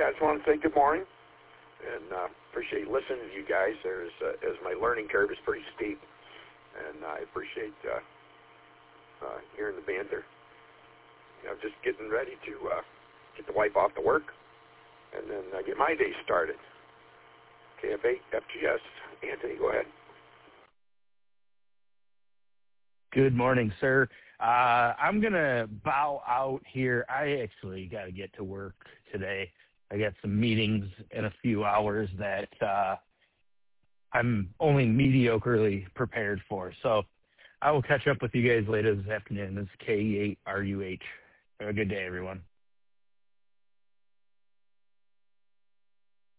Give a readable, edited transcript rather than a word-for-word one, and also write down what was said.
I just want to say good morning, and appreciate listening to you guys. As my learning curve is pretty steep, and I appreciate hearing the banter. Just getting ready to get the wife off to work, and then get my day started. KFA, FGS, Anthony, go ahead. Good morning, sir. I'm going to bow out here. I actually got to get to work today. I got some meetings in a few hours that I'm only mediocrely prepared for. So I will catch up with you guys later this afternoon. This is KE8RUH. Have a good day, everyone.